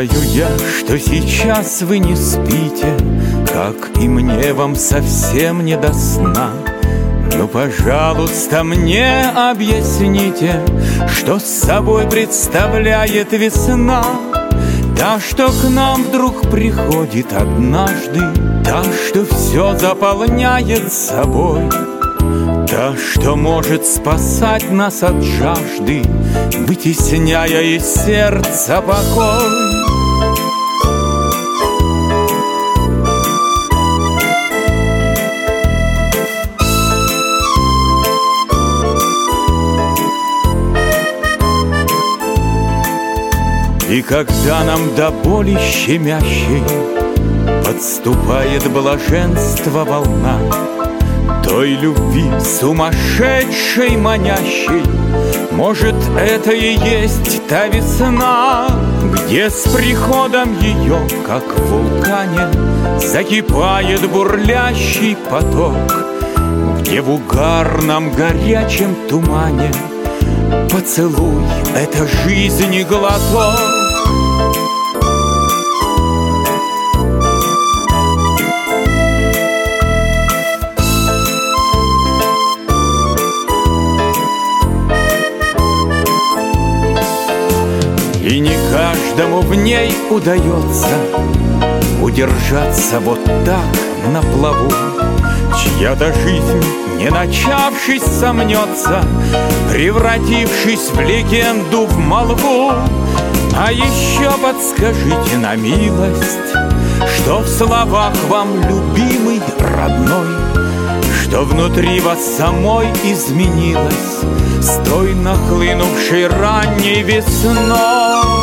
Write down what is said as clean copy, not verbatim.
Знаю я, что сейчас вы не спите, как и мне, вам совсем не до сна. Но, пожалуйста, мне объясните, что с собой представляет весна. Та, что к нам вдруг приходит однажды, та, что все заполняет собой, та, что может спасать нас от жажды, вытесняя из сердца покой. И когда нам до боли щемящей подступает блаженство волна той любви сумасшедшей, манящей, может, это и есть та весна, где с приходом ее, как в вулкане, закипает бурлящий поток, где в угарном горячем тумане поцелуй — это жизнь и глоток. И не каждому в ней удается удержаться вот так на плаву. Чья-то жизнь, не начавшись, сомнется, превратившись в легенду, в молву. А еще подскажите на милость, что в словах вам, любимый, родной, что внутри вас самой изменилось с той нахлынувшей ранней весной.